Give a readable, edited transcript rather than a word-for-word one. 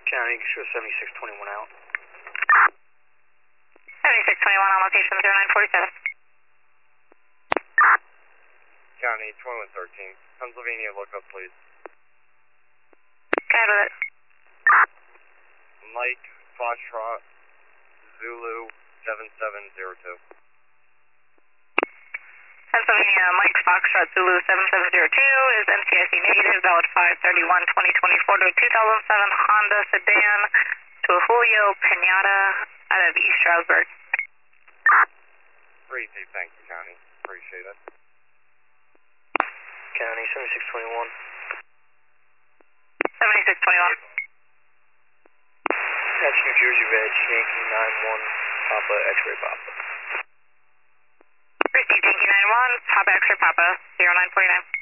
County, show 7621 out. 7621 on location 0947. County 2113. Pennsylvania, look up please. Got it. Mike Foxtrot Zulu 7702. Pennsylvania, Mike Foxtrot Zulu 7702 is NCIC negative, valid 5/31/2024 to a 2007 Honda sedan to a Julio Pinata out of East Stroudsburg. Repeat, thank you, County. Appreciate it. County, 7621. 7621. That's New Jersey Reg, Yankee 91, Papa, X-ray Papa. Received Yankee 91, Papa X-ray Papa, 0949.